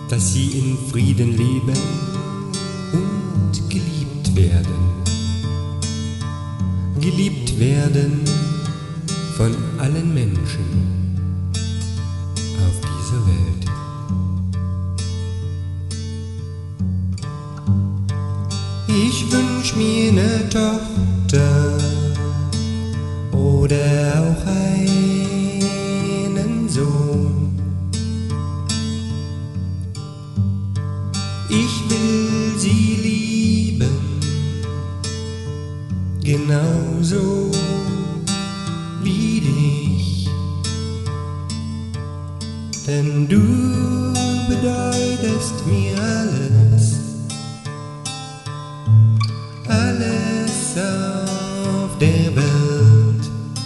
dass sie in Frieden leben und geliebt werden. Geliebt werden von allen Menschen auf dieser Welt. Ich wünsch mir ne Tochter oder auch einen Sohn. Ich will sie lieben, genauso wie dich, denn du bedeutest mir alles, alles auf der Welt.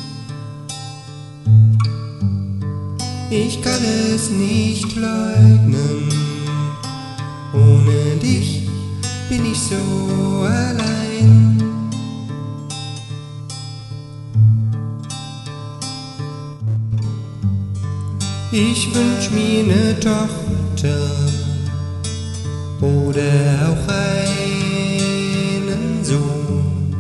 Ich kann es nicht leugnen, ohne dich bin ich so allein. Ich wünsch mir ne Tochter oder auch einen Sohn.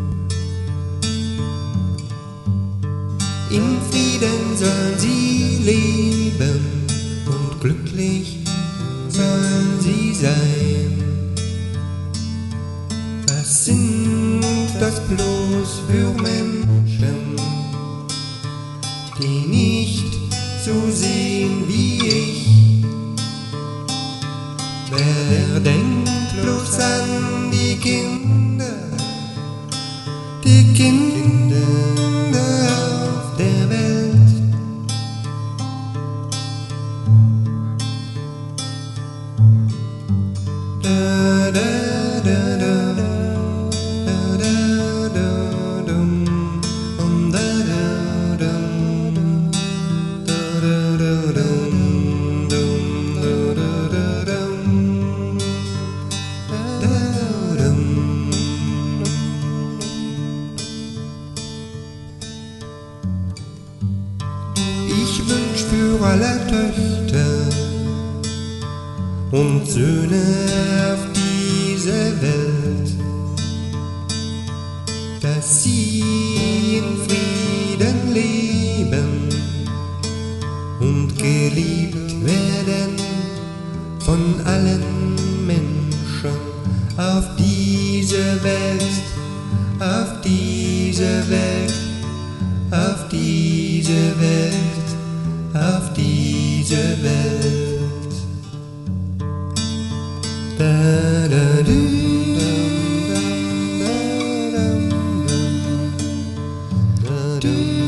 In Frieden sollen sie leben und glücklich sollen sie sein. Was sind das bloß für Menschen, die nicht so sehen wie ich? Wer denkt bloß an die Kinder auf der Welt? Da, da, da, da, da, da, da, dum, da, da, dum, da, da, da, dum, dum, da, da, da, dum, da, dum. Ich wünsch für alle Töchter und Söhne auf dieser Welt, dass sie in Frieden leben und geliebt werden von allen Menschen auf dieser Welt, auf dieser Welt, auf dieser Welt, auf dieser Welt. Da, da, du, da, da, da, da, da, da.